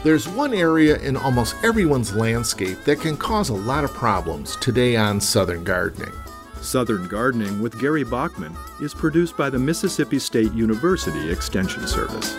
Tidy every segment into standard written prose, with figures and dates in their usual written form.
There's one area in almost everyone's landscape that can cause a lot of problems today on Southern Gardening. Southern Gardening with Gary Bachman is produced by the Mississippi State University Extension Service.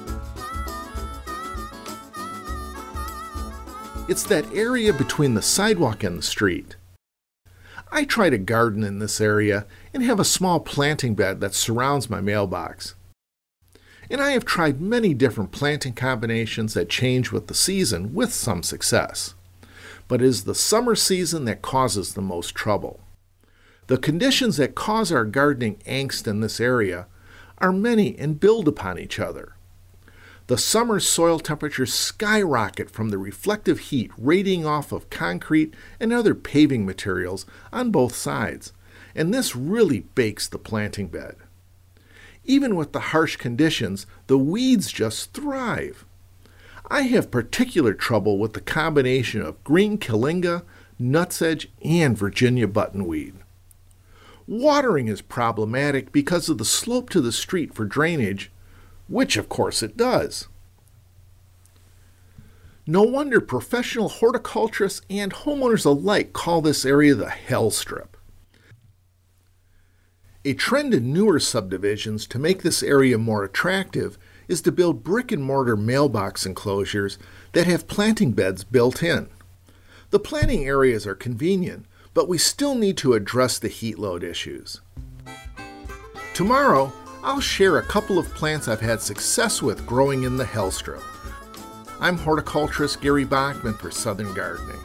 It's that area between the sidewalk and the street. I try to garden in this area and have a small planting bed that surrounds my mailbox. And I have tried many different planting combinations that change with the season with some success. But it is the summer season that causes the most trouble. The conditions that cause our gardening angst in this area are many and build upon each other. The summer soil temperatures skyrocket from the reflective heat radiating off of concrete and other paving materials on both sides, and this really bakes the planting bed. Even with the harsh conditions, the weeds just thrive. I have particular trouble with the combination of green Kalinga, nutsedge, and Virginia buttonweed. Watering is problematic because of the slope to the street for drainage, which of course it does. No wonder professional horticulturists and homeowners alike call this area the hell strip. A trend in newer subdivisions to make this area more attractive is to build brick and mortar mailbox enclosures that have planting beds built in. The planting areas are convenient, but we still need to address the heat load issues. Tomorrow, I'll share a couple of plants I've had success with growing in the hell strip. I'm horticulturist Gary Bachman for Southern Gardening.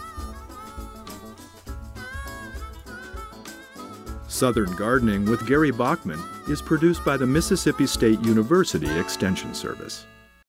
Southern Gardening with Gary Bachman is produced by the Mississippi State University Extension Service.